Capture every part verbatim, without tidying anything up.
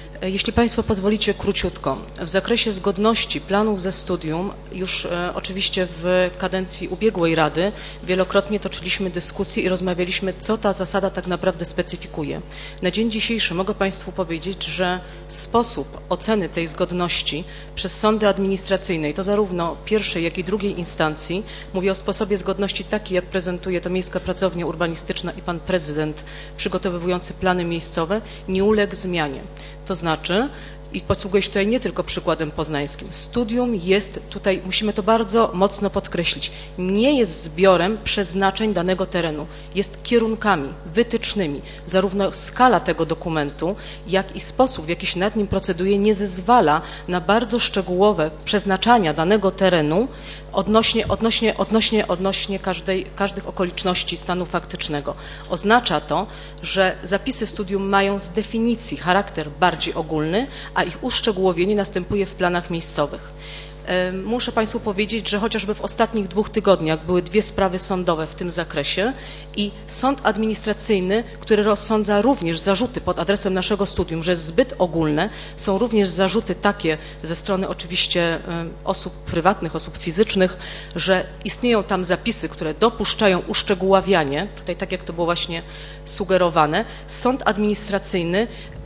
Jeśli Państwo pozwolicie, króciutko. W zakresie zgodności planów ze studium już e, oczywiście w kadencji ubiegłej Rady wielokrotnie toczyliśmy dyskusje i rozmawialiśmy, co ta zasada tak naprawdę specyfikuje. Na dzień dzisiejszy mogę Państwu powiedzieć, że sposób oceny tej zgodności przez sądy administracyjne, i to zarówno pierwszej, jak i drugiej instancji, mówię o sposobie zgodności taki, jak prezentuje to Miejska Pracownia Urbanistyczna i Pan Prezydent przygotowujący plany miejscowe, nie uległ zmianie. To znaczy, i posługuję się tutaj nie tylko przykładem poznańskim, studium jest tutaj, musimy to bardzo mocno podkreślić, nie jest zbiorem przeznaczeń danego terenu, jest kierunkami, wytycznymi. Zarówno skala tego dokumentu, jak i sposób, w jaki się nad nim proceduje, nie zezwala na bardzo szczegółowe przeznaczania danego terenu odnośnie, odnośnie, odnośnie, odnośnie każdej, każdych okoliczności stanu faktycznego. Oznacza to, że zapisy studium mają z definicji charakter bardziej ogólny, a ich uszczegółowienie następuje w planach miejscowych. Muszę Państwu powiedzieć, że chociażby w ostatnich dwóch tygodniach były dwie sprawy sądowe w tym zakresie i sąd administracyjny, który rozsądza również zarzuty pod adresem naszego studium, że jest zbyt ogólne, są również zarzuty takie ze strony oczywiście osób prywatnych, osób fizycznych, że istnieją tam zapisy, które dopuszczają uszczegóławianie, tutaj tak jak to było właśnie sugerowane. Sąd administracyjny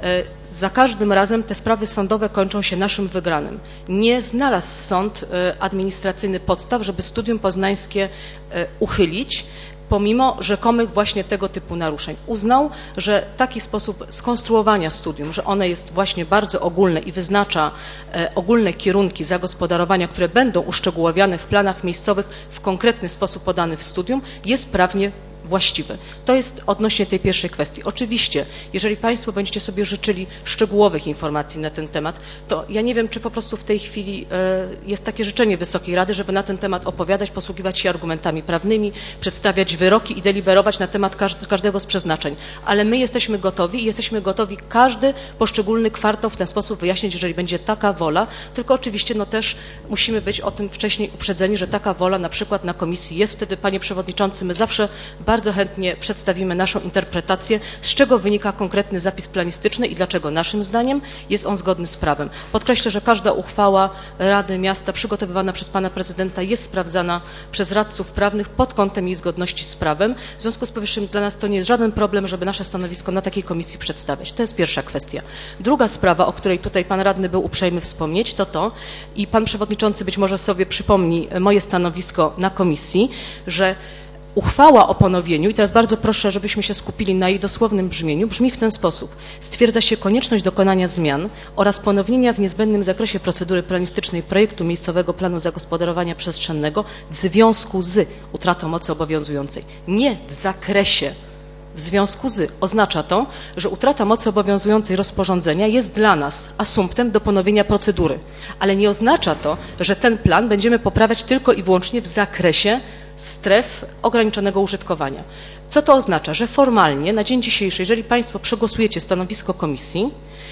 za każdym razem te sprawy sądowe kończą się naszym wygranym. Nie znalazł sąd administracyjny podstaw, żeby studium poznańskie uchylić, pomimo rzekomych właśnie tego typu naruszeń. Uznał, że taki sposób skonstruowania studium, że one jest właśnie bardzo ogólne i wyznacza ogólne kierunki zagospodarowania, które będą uszczegółowiane w planach miejscowych w konkretny sposób podany w studium, jest prawnie właściwy. To jest odnośnie tej pierwszej kwestii. Oczywiście, jeżeli Państwo będziecie sobie życzyli szczegółowych informacji na ten temat, to ja nie wiem, czy po prostu w tej chwili jest takie życzenie Wysokiej Rady, żeby na ten temat opowiadać, posługiwać się argumentami prawnymi, przedstawiać wyroki i deliberować na temat każdego z przeznaczeń. Ale my jesteśmy gotowi i jesteśmy gotowi każdy poszczególny kwartał w ten sposób wyjaśnić, jeżeli będzie taka wola, tylko oczywiście no też musimy być o tym wcześniej uprzedzeni, że taka wola na przykład na komisji jest. Wtedy, Panie Przewodniczący, my zawsze bardzo chętnie przedstawimy naszą interpretację, z czego wynika konkretny zapis planistyczny i dlaczego naszym zdaniem jest on zgodny z prawem. Podkreślę, że każda uchwała Rady Miasta przygotowywana przez Pana Prezydenta jest sprawdzana przez radców prawnych pod kątem jej zgodności z prawem. W związku z powyższym dla nas to nie jest żaden problem, żeby nasze stanowisko na takiej komisji przedstawiać. To jest pierwsza kwestia. Druga sprawa, o której tutaj Pan Radny był uprzejmy wspomnieć, to to, i Pan Przewodniczący być może sobie przypomni moje stanowisko na komisji, że uchwała o ponowieniu, i teraz bardzo proszę, żebyśmy się skupili na jej dosłownym brzmieniu, brzmi w ten sposób. Stwierdza się konieczność dokonania zmian oraz ponownienia w niezbędnym zakresie procedury planistycznej projektu miejscowego planu zagospodarowania przestrzennego w związku z utratą mocy obowiązującej. Nie w zakresie. W związku z oznacza to, że utrata mocy obowiązującej rozporządzenia jest dla nas asumptem do ponowienia procedury, ale nie oznacza to, że ten plan będziemy poprawiać tylko i wyłącznie w zakresie stref ograniczonego użytkowania. Co to oznacza? Że formalnie na dzień dzisiejszy, jeżeli Państwo przegłosujecie stanowisko komisji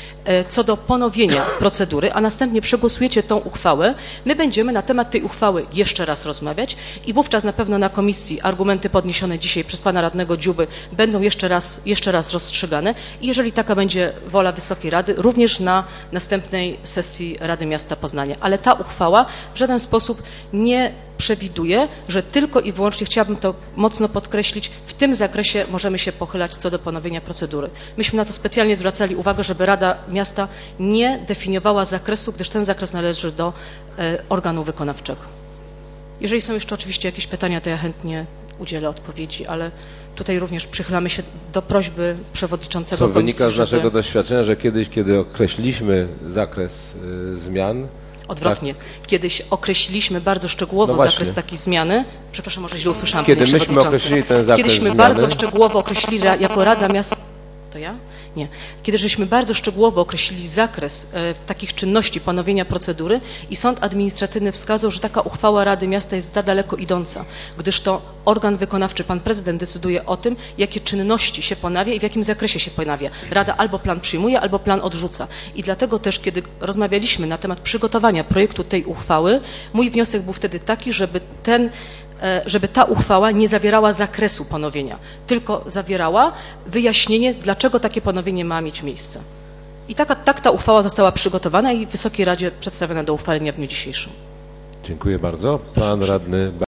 co do ponowienia procedury, a następnie przegłosujecie tą uchwałę, my będziemy na temat tej uchwały jeszcze raz rozmawiać i wówczas na pewno na komisji argumenty podniesione dzisiaj przez Pana Radnego Dziuby będą jeszcze raz, jeszcze raz rozstrzygane i jeżeli taka będzie wola Wysokiej Rady, również na następnej sesji Rady Miasta Poznania. Ale ta uchwała w żaden sposób nie przewiduje, że tylko i wyłącznie, chciałabym to mocno podkreślić, w tym zakresie możemy się pochylać co do ponowienia procedury. Myśmy na to specjalnie zwracali uwagę, żeby Rada Miasta nie definiowała zakresu, gdyż ten zakres należy do e, organu wykonawczego. Jeżeli są jeszcze oczywiście jakieś pytania, to ja chętnie udzielę odpowiedzi, ale tutaj również przychylamy się do prośby przewodniczącego Co komisji, wynika z żeby... naszego doświadczenia, że kiedyś, kiedy określiliśmy zakres y, zmian, Odwrotnie. Tak. Kiedyś określiliśmy bardzo szczegółowo no zakres takiej zmiany. Przepraszam, może źle usłyszałam. Kiedy myśmy określili ten zakres Kiedyśmy zmiany, bardzo szczegółowo określili jako Rada Miasta... To ja? Nie. Kiedy żeśmy bardzo szczegółowo określili zakres e, takich czynności ponowienia procedury i sąd administracyjny wskazał, że taka uchwała Rady Miasta jest za daleko idąca, gdyż to organ wykonawczy, Pan Prezydent decyduje o tym, jakie czynności się ponawia i w jakim zakresie się ponawia. Rada albo plan przyjmuje, albo plan odrzuca. I dlatego też, kiedy rozmawialiśmy na temat przygotowania projektu tej uchwały, mój wniosek był wtedy taki, żeby ten żeby ta uchwała nie zawierała zakresu ponowienia, tylko zawierała wyjaśnienie, dlaczego takie ponowienie ma mieć miejsce. I taka, tak ta uchwała została przygotowana i Wysokiej Radzie przedstawiona do uchwalenia w dniu dzisiejszym. Dziękuję bardzo. Pan radny